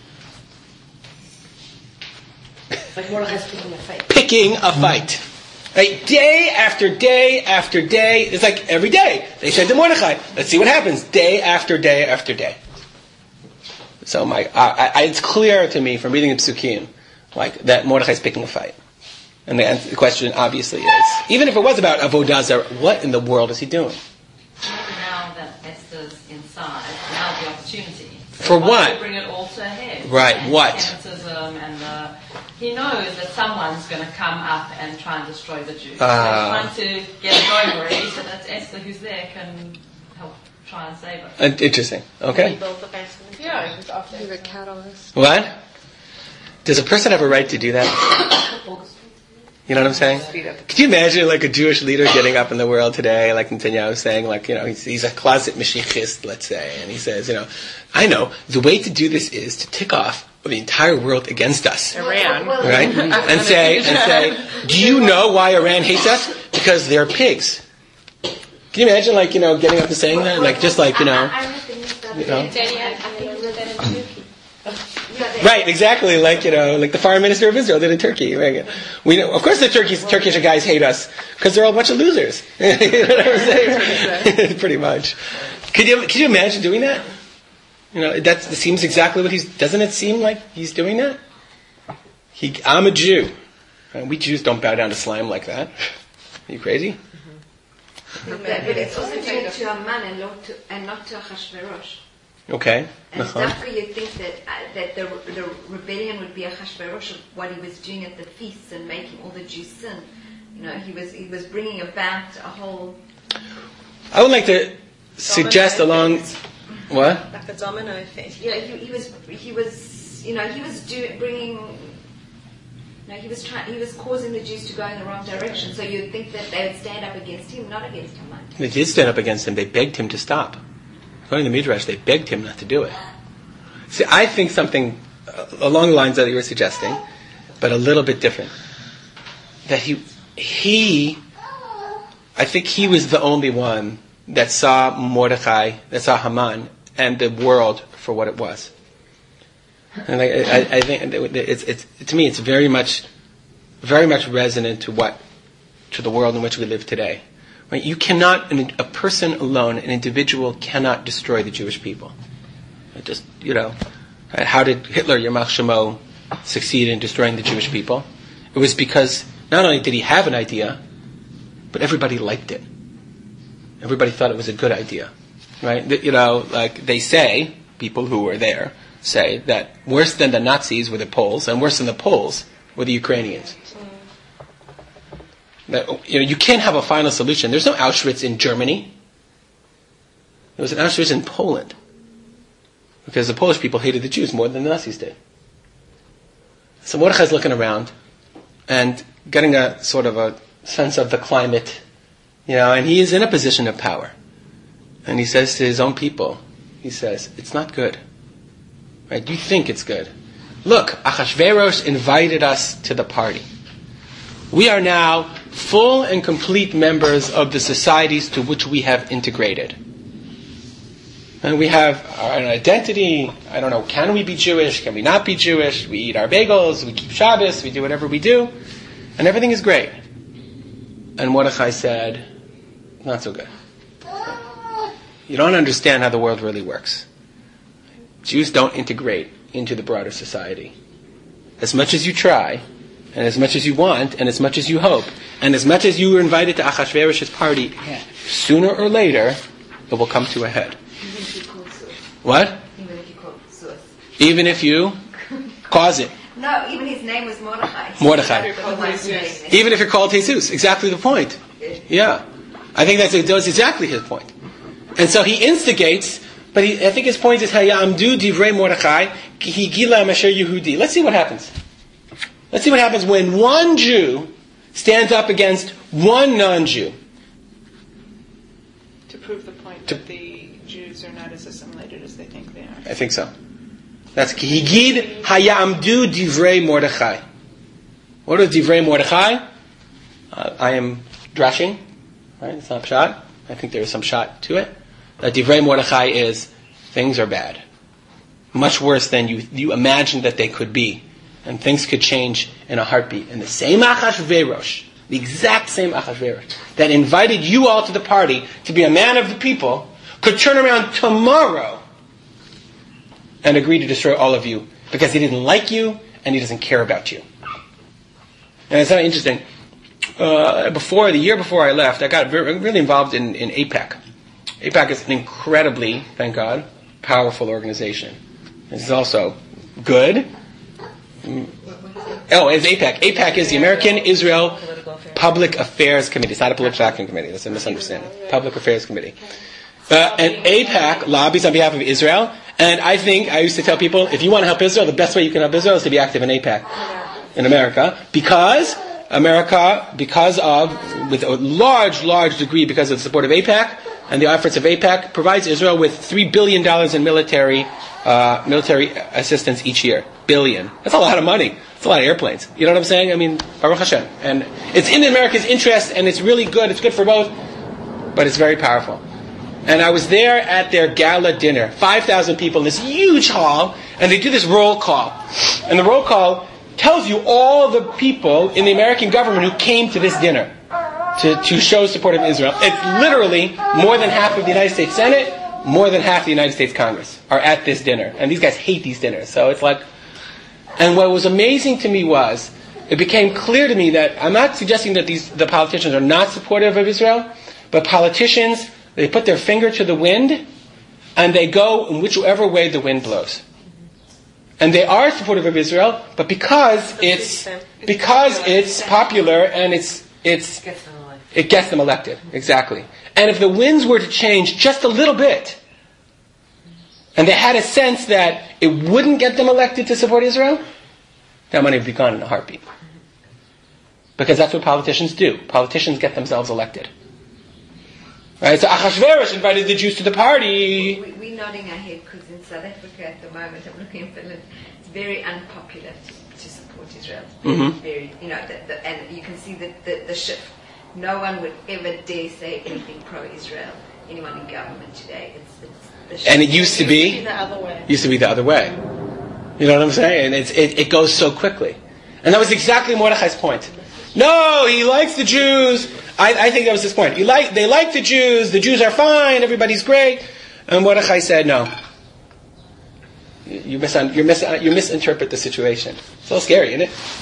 Like Mordechai's picking a fight. Right? Day after day after day. It's like every day. They said to Mordechai, let's see what happens. Day after day after day. So it's clear to me from reading the Psukim, like that Mordechai's picking a fight. And the question obviously is, even if it was about Avodah Zarah, what in the world is he doing? Now that Esther's inside, now the opportunity. For what? To bring it all to a head. Right, and what? And he knows that someone's going to come up and try and destroy the Jews. So he's trying to get it going already, so that Esther, who's there, can help try and save it. Interesting. Okay. He built the basement. Yeah, he was often a catalyst. What? Does a person have a right to do that? You know what I'm saying? Could you imagine like a Jewish leader getting up in the world today, like Netanyahu saying, like, he's a closet Mashiachist, let's say, and he says, I know, the way to do this is to tick off the entire world against us. Iran. Right? And say, do you know why Iran hates us? Because they're pigs. Can you imagine, like, getting up and saying that? Like, just like, Right, exactly, like the foreign minister of Israel did in Turkey. Right? We know, of course, the Turkish guys hate us because they're all a bunch of losers. You know what I'm saying? Pretty much. Could you imagine doing that? That seems exactly what doesn't it seem like he's doing that? I'm a Jew. We Jews don't bow down to slime like that. Are you crazy? But it's also doing it to Haman and not to Achashverosh. Okay. And after you think that the rebellion would be Achashverosh of what he was doing at the feasts and making all the Jews sin. He was bringing about a whole. I would like to suggest along. What? Like a domino effect. Yeah, he was causing the Jews to go in the wrong direction. So you'd think that they would stand up against him, not against Haman. They did stand up against him. They begged him to stop. According to the Midrash, they begged him not to do it. See, I think something along the lines that you were suggesting, but a little bit different. That I think he was the only one that saw Mordechai, that saw Haman, and the world for what it was. And I think it's to me, it's very much resonant to the world in which we live today. Right? You cannot, a person alone, an individual cannot destroy the Jewish people. How did Hitler, Yamach Shemo, succeed in destroying the Jewish people? It was because not only did he have an idea, but everybody liked it. Everybody thought it was a good idea. Right? Like they say, people who were there say that worse than the Nazis were the Poles, and worse than the Poles were the Ukrainians. That, you can't have a final solution. There's no Auschwitz in Germany. There was an Auschwitz in Poland. Because the Polish people hated the Jews more than the Nazis did. So Mordechai's looking around and getting a sort of a sense of the climate, and he is in a position of power. And he says to his own people, he says, it's not good. Right? You think it's good. Look, Achashverosh invited us to the party. We are now full and complete members of the societies to which we have integrated. And we have an identity. I don't know, can we be Jewish? Can we not be Jewish? We eat our bagels, we keep Shabbos, we do whatever we do, and everything is great. And Mordechai said, not so good. You don't understand how the world really works. Jews don't integrate into the broader society. As much as you try, and as much as you want, and as much as you hope, and as much as you were invited to Achashverosh's party, sooner or later, it will come to a head. What? Even if you call it Zeus. Even if you cause it. No, even his name was Mordechai. Mordechai. Even if you're called Jesus. Exactly the point. Yeah. I think that's exactly his point. And so he instigates, but I think his point is, Hayamdu divrei Mordechai, ki higila masher Yehudi. Let's see what happens. Let's see what happens when one Jew stands up against one non-Jew. To prove the point that the Jews are not as assimilated as they think they are. I think so. That's ki higid hayamdu divrei Mordechai. What is divrei Mordechai? I am drashing. Right? It's not pshat. I think there is some pshat to it. Divrei Mordechai is things are bad. Much worse than you imagined that they could be. And things could change in a heartbeat. And the same Achashverosh, the exact same Achashverosh, that invited you all to the party to be a man of the people, could turn around tomorrow and agree to destroy all of you because he didn't like you and he doesn't care about you. And it's very interesting. The year before I left, I got really involved in AIPAC. AIPAC is an incredibly, thank God, powerful organization. It's also good. It's AIPAC. AIPAC is the American Israel Public Affairs Committee. It's not a political action committee. That's a misunderstanding. Public Affairs Committee. And AIPAC lobbies on behalf of Israel. And I used to tell people, if you want to help Israel, the best way you can help Israel is to be active in AIPAC in America. Because with a large degree, because of the support of AIPAC and the efforts of AIPAC, provides Israel with $3 billion in military assistance each year. Billion. That's a lot of money. It's a lot of airplanes. You know what I'm saying? I mean, Baruch Hashem. And it's in America's interest, and it's really good. It's good for both, but it's very powerful. And I was there at their gala dinner. 5,000 people in this huge hall, and they do this roll call. And the roll call tells you all the people in the American government who came to this dinner to show support of Israel. It's literally more than half of the United States Senate, more than half of the United States Congress are at this dinner. And these guys hate these dinners. So it's like... And what was amazing to me was, it became clear to me that I'm not suggesting that the politicians are not supportive of Israel, but politicians, they put their finger to the wind, and they go in whichever way the wind blows. And they are supportive of Israel, but because it's popular and it gets them elected. Exactly. And if the winds were to change just a little bit, and they had a sense that it wouldn't get them elected to support Israel, that money would be gone in a heartbeat. Because that's what politicians do. Politicians get themselves elected. Right? So Achashverosh invited the Jews to the party. We're nodding our head because in South Africa at the moment, I'm looking at Finland, it's very unpopular to support Israel. Mm-hmm. Very, and you can see the shift. No one would ever dare say anything pro-Israel. Anyone in government today, and it used to be the other way. You know what I'm saying? And it goes so quickly. And that was exactly Mordechai's point. No, he likes the Jews. I think that was his point. They like the Jews are fine, everybody's great. And Mordechai said, no. You misinterpret the situation. It's a little scary, isn't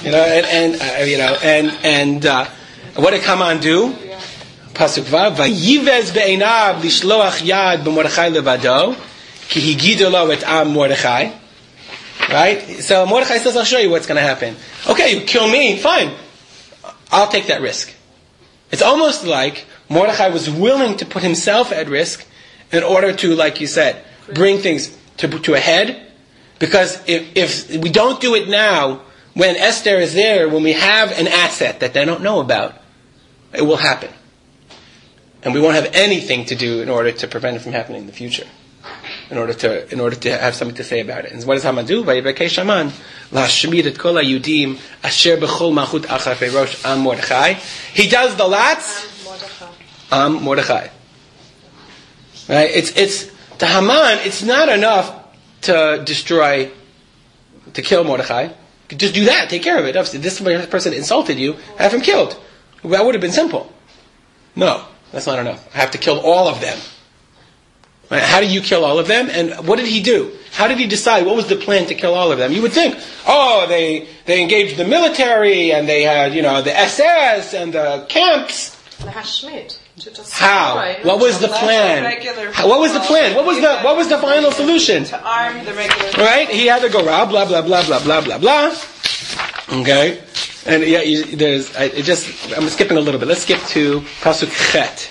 it? And what did Haman do? Pasuk Vav, Vayivez be'einav lishloach yad b'Mordechai levado, ki higidu lo et am Mordechai. Right? So Mordechai says, I'll show you what's going to happen. Okay, you kill me, fine. I'll take that risk. It's almost like Mordechai was willing to put himself at risk in order to, like you said, bring things to a head. Because if we don't do it now, when Esther is there, when we have an asset that they don't know about, it will happen. And we won't have anything to do in order to prevent it from happening in the future. in order to have something to say about it. And what does Haman do? Vayibekesh Haman lashmid et kol hayudim asher bechol malchut Achashverosh am Mordechai. He does the lots am Mordechai. Right? It's to Haman. It's not enough to kill Mordechai. Just do that. Take care of it. If this person insulted you, have him killed. That would have been simple. No, that's not enough. I have to kill all of them. Right? How do you kill all of them? And what did he do? How did he decide? What was the plan to kill all of them? You would think, they engaged the military and they had, the SS and the camps. The Hashmid. How? What was the plan? What was the plan? What was the final solution? To arm the regular. Right? He had to go blah blah blah blah blah blah blah blah. Okay, and I'm skipping a little bit. Let's skip to pasuk chet.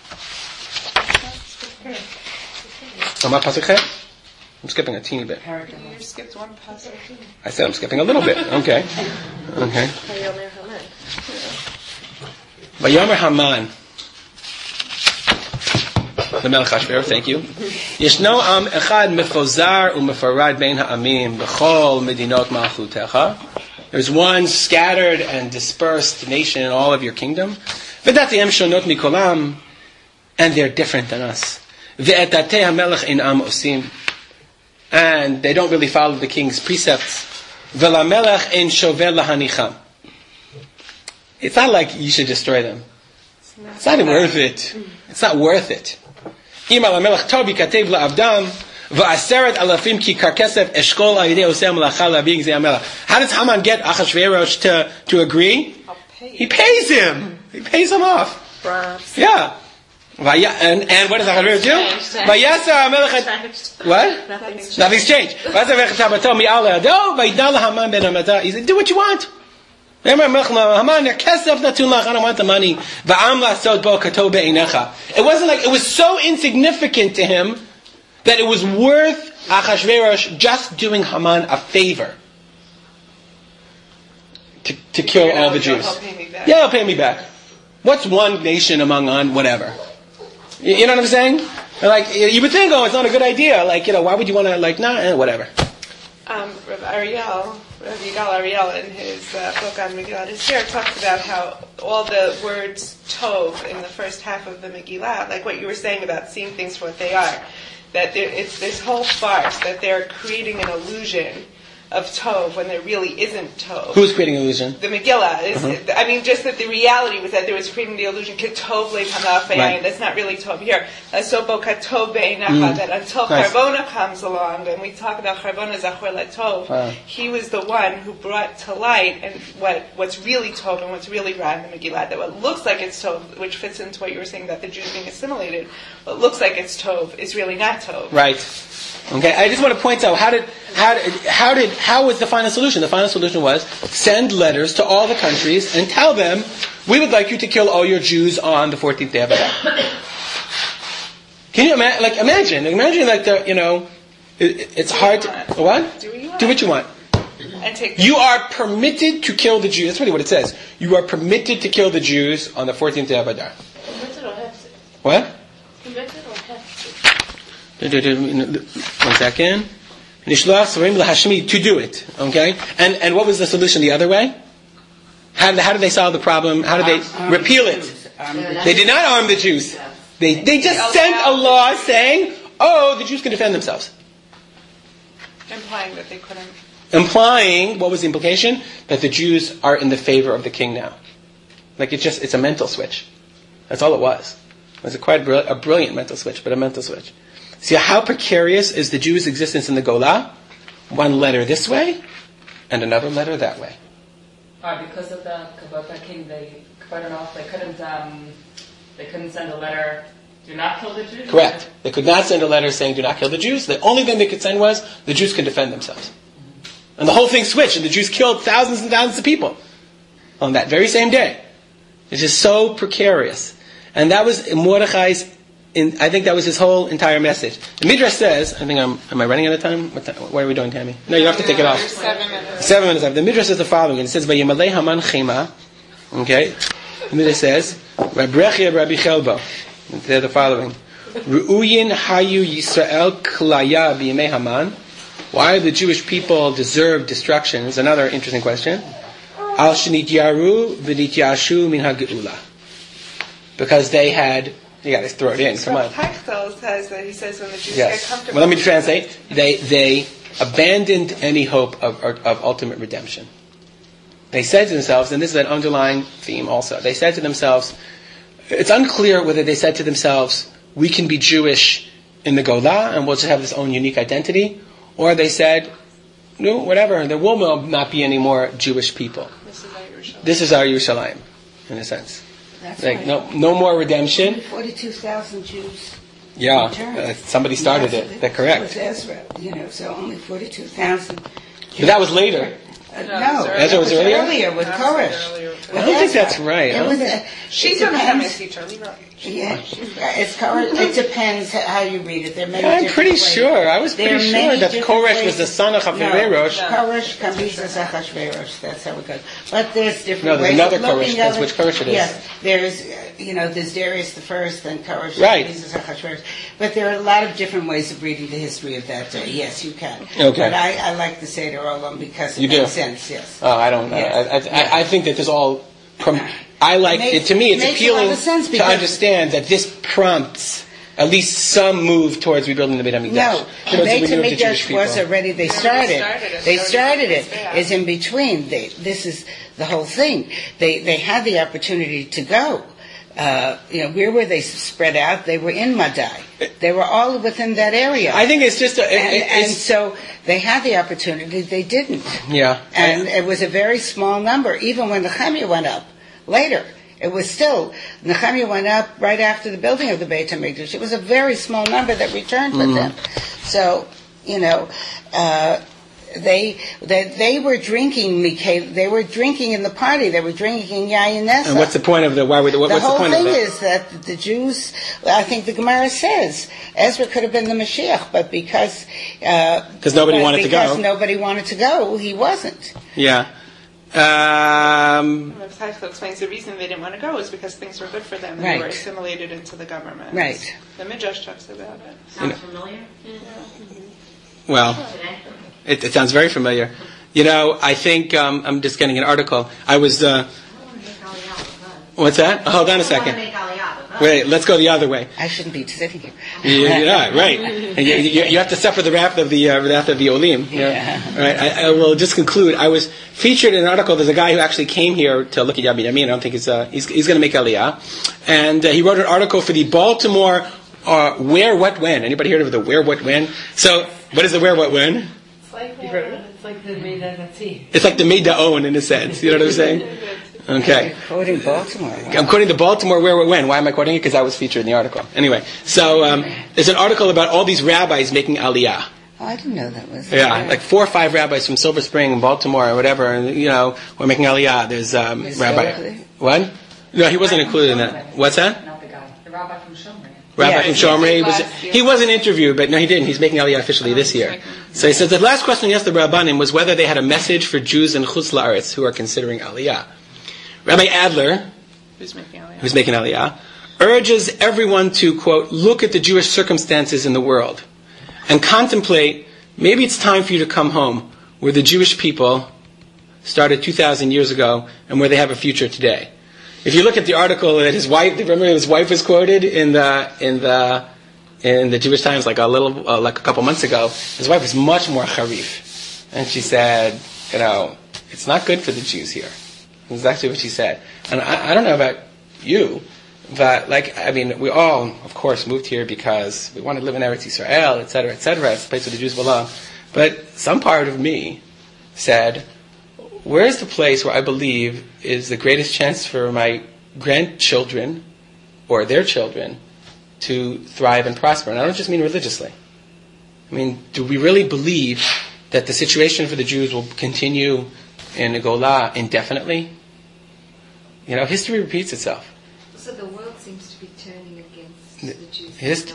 Pasuk chet. I'm skipping a teeny bit. You skipped one pasuk. I said I'm skipping a little bit. Okay. Vayomer Haman. The Melech Hashver, thank you. Yeshno am echad mefozar umefarad bein ha'amim b'chol medinot malchutecha. There's one scattered and dispersed nation in all of your kingdom. V'datiyem shonot mikolam, and they're different than us. Ve'etatei hamelech inam osim, and they don't really follow the king's precepts. Ve'lamelech ein shovel lahanicham. It's not like you should destroy them. It's not worth it. It's not worth it. How does Haman get Achashverosh to agree? He pays him. He pays him off. Yeah. And what does Achashverosh do? What? Nothing's changed. He said, do what you want. I don't want the money. It wasn't like, it was so insignificant to him that it was worth Achashverosh just doing Haman a favor to kill all the Jews. He'll pay me back. What's one nation among whatever? You know what I'm saying? Like, you would think, it's not a good idea. Like, why would you want to, whatever. Rabbi Yigal Ariel, in his book on Megillat Esther, talks about how all the words tov in the first half of the Megillah, like what you were saying about seeing things for what they are, that it's this whole farce that they're creating an illusion of tov when there really isn't tov. Who's creating illusion? The Megillah is. I mean, just that the reality was that there was creating the illusion. Ketov le'kanaf, and that's not really tov here. So katov be'einacha, that until Charbona comes along, and we talk about Charbona zachor latov, he was the one who brought to light and what's really tov and what's really ra in the Megillah. That what looks like it's tov, which fits into what you were saying about the Jews being assimilated. What looks like it's tov is really not tov. Right. Okay, I just want to point out how was the final solution? The final solution was send letters to all the countries and tell them, we would like you to kill all your Jews on the 14th day of Adar. Can you imagine it's hard to, what? Do what you want. You are permitted to kill the Jews. That's really what it says. You are permitted to kill the Jews on the 14th day of Adar. What? One second. To do it. Okay? And what was the solution the other way? How did they solve the problem? How did they repeal it? They did not arm the Jews. They just sent a law saying, the Jews can defend themselves. Implying that they couldn't. Implying, what was the implication? That the Jews are in the favor of the king now. It's a mental switch. That's all it was. It was quite a brilliant mental switch, but a mental switch. See how precarious is the Jews' existence in the Golah? One letter this way, and another letter that way. Because of the Kavota king, they couldn't send a letter, do not kill the Jews? Correct. They could not send a letter saying, do not kill the Jews. The only thing they could send was, the Jews can defend themselves. And the whole thing switched, and the Jews killed thousands and thousands of people on that very same day. It's just so precarious. And that was Mordechai's, I think that was his whole entire message. The Midrash says, am I running out of time? What are we doing, Tammy? No, you don't have to take it off. 7 minutes. 7 minutes. The Midrash says the following, and it says, Vayimalei Haman chema. Okay? The Midrash says, Rabbi Chelbo. They're the following. Ru'uyin hayu Yisrael klaya b'yimei Haman. Why do the Jewish people deserve destruction? Is another interesting question. Al shenityaru v'nityashu min ha'geula. Because they had, you got to throw it in. Come on. Hechtel says that he says when the Jews Yes. get comfortable. Well, let me translate. They abandoned any hope of ultimate redemption. They said to themselves, and this is an underlying theme also. They said to themselves, it's unclear whether they said to themselves, we can be Jewish in the Golah and we'll just have this own unique identity, or they said, no, whatever, there will not be any more Jewish people. This is our Yerushalayim, in a sense. That's like right. no more redemption. 42,000 Jews. Yeah, somebody started it. That's correct. It was Ezra, so only 42,000. But that was later. No, Ezra was earlier with Koresh. I don't think that's right. She's on the Hamas teacher. Yeah, it depends how you read it. There are many I'm pretty sure. I was pretty sure that Koresh was the son of Achashverosh. Koresh comes as Achashverosh. That's how it goes. But there's different ways. No, there's another Koresh. That's which Koresh it is. Yes, there's Darius the First and Koresh comes as Achashverosh. But there are a lot of different ways of reading the history of that day. Yes, you can. Okay. But I like the Seder Olam because it makes sense. Yes. Oh, I don't know. Yes. I think that there's all. I like it. To me, it's appealing to understand that this prompts at least some move towards rebuilding the Beit HaMikdash. No, the Beit HaMikdash was already. They started it. It's in between. This is the whole thing. They had the opportunity to go. Where were they spread out? They were in Madai. They were all within that area. I think it's just and so they had the opportunity. They didn't. Yeah. And it was a very small number. Even when Nehemiah went up later, it was still Nehemiah went up right after the building of the Beit HaMikdash. It was a very small number that returned with them. So They were drinking, Mikhail. They were drinking in the party. They were drinking Yayin Nessa. And what's the point of the? What's the point of the whole thing is that the Jews. I think the Gemara says Ezra could have been the Mashiach, but because nobody wanted to go. Because nobody wanted to go, he wasn't. Yeah. Hechtel explains the reason they didn't want to go is because things were good for them and they were assimilated into the government. Right. The Midrash talks about it. Sounds familiar? Yeah. Well, it sounds very familiar. I think I'm just getting an article. I was. What's that? Hold on a second. Wait, let's go the other way. I shouldn't be sitting here. Yeah, right. You have to suffer the wrath of the Olim. Yeah. Right. I will just conclude. I was featured in an article. There's a guy who actually came here to look at Yad Binyamin. I don't think he's going to make Aliyah, and he wrote an article for the Baltimore Where, What, When. Anybody heard of the Where, What, When? So, what is the Where, What, When? It's like the Meida Dati. It's like the Meida Owen in a sense. You know what I'm saying? Okay. You're quoting Baltimore. I'm quoting the Baltimore Where, What, When. Why am I quoting it? Because I was featured in the article. Anyway, so there's an article about all these rabbis making Aliyah. Oh, I didn't know that was. Yeah, like 4 or 5 rabbis from Silver Spring and Baltimore or whatever, and we're making Aliyah. There's Rabbi. What? No, he wasn't included in that. What's that? Not the guy. The rabbi from Shomrei. Rabbi from Shomrei. He wasn't interviewed, but no, he didn't. He's making Aliyah officially this year. So he says the last question he asked the Rabbanim was whether they had a message for Jews in Chutz La'aretz who are considering Aliyah. Rabbi Adler, who's making Aliyah, urges everyone to, quote, look at the Jewish circumstances in the world and contemplate, maybe it's time for you to come home where the Jewish people started 2,000 years ago and where they have a future today. If you look at the article that his wife was quoted in the Jewish Times like a couple months ago, his wife was much more charif. And she said, it's not good for the Jews here. That's actually what she said. And I don't know about you, but we all, of course, moved here because we wanted to live in Eretz Yisrael, et cetera, et cetera. It's the place where the Jews belong. But some part of me said, where's the place where I believe is the greatest chance for my grandchildren or their children to thrive and prosper? And I don't just mean religiously. Do we really believe that the situation for the Jews will continue in the Golah indefinitely? History repeats itself. So the world seems to be turning against the Jews.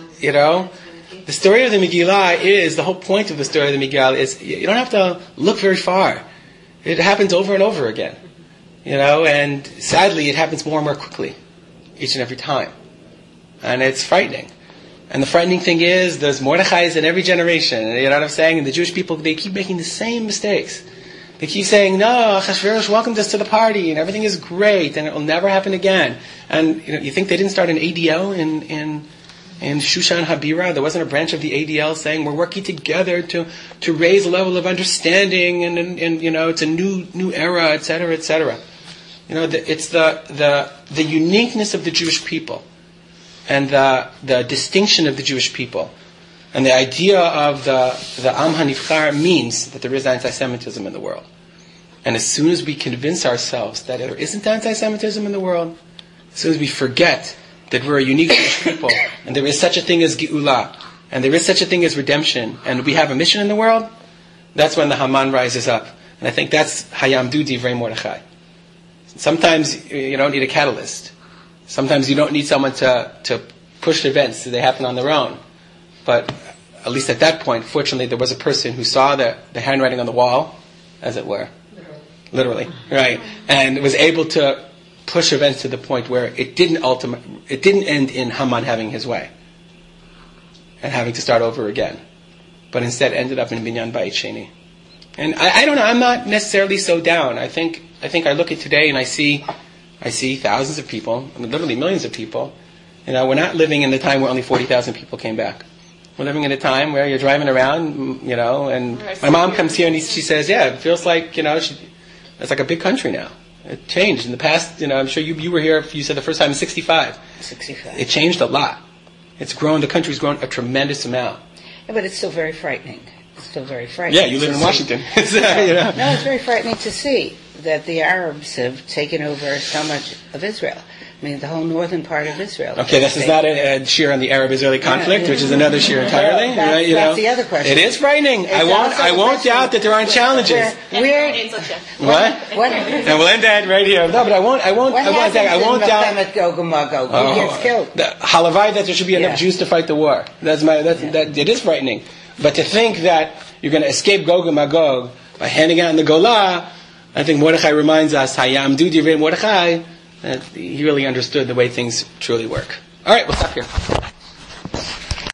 The story of the Megillah is, the whole point of the story of the Megillah is, you don't have to look very far. It happens over and over again. And sadly it happens more and more quickly, each and every time. And it's frightening. And the frightening thing is, there's Mordechais in every generation. You know what I'm saying? And the Jewish people, they keep making the same mistakes. They keep saying, no, Achashverosh welcomed us to the party, and everything is great, and it will never happen again. And you think they didn't start an ADL in Shushan Habira? There wasn't a branch of the ADL saying, we're working together to raise a level of understanding, and it's a new era, etc., etc. It's the uniqueness of the Jewish people, and the distinction of the Jewish people, and the idea of the Am HaNivchar means that there is anti-Semitism in the world. And as soon as we convince ourselves that there isn't anti-Semitism in the world, as soon as we forget that we're a unique Jewish people, and there is such a thing as Geula, and there is such a thing as redemption, and we have a mission in the world, that's when the Haman rises up. And I think that's Hayamdu Divrei Mordechai. Sometimes you don't need a catalyst. Sometimes you don't need someone to push events so they happen on their own. But at least at that point, fortunately, there was a person who saw the handwriting on the wall, as it were. Literally. Right. And was able to push events to the point where it didn't end in Haman having his way and having to start over again. But instead ended up in Binyan Bayit Sheni. And I don't know, I'm not necessarily so down. I think I look at today and I see thousands of people, literally millions of people. We're not living in the time where only 40,000 people came back. We're living in a time where you're driving around, and my mom comes here and she says, yeah, it feels like, it's like a big country now. It changed. In the past, I'm sure you were here, you said the first time in 65. 65. It changed a lot. It's grown, the country's grown a tremendous amount. Yeah, but it's still very frightening. It's still very frightening. Yeah, you live in Washington. No, it's very frightening to see that the Arabs have taken over so much of Israel. I mean, the whole northern part of Israel. Okay, this is not a shir on the Arab-Israeli conflict, which is another shir entirely. That's the other question. It is frightening. I won't doubt that there aren't challenges. What? And we'll end that right here. No, but I won't doubt. Gog and Magog? Who gets killed? Halavai that there should be enough Jews to fight the war. That it is frightening. But to think that you're going to escape Gog and Magog by handing out in the Golah, I think Mordechai reminds us, Hayamdu Divrei Mordechai, that he really understood the way things truly work. All right, we'll stop here.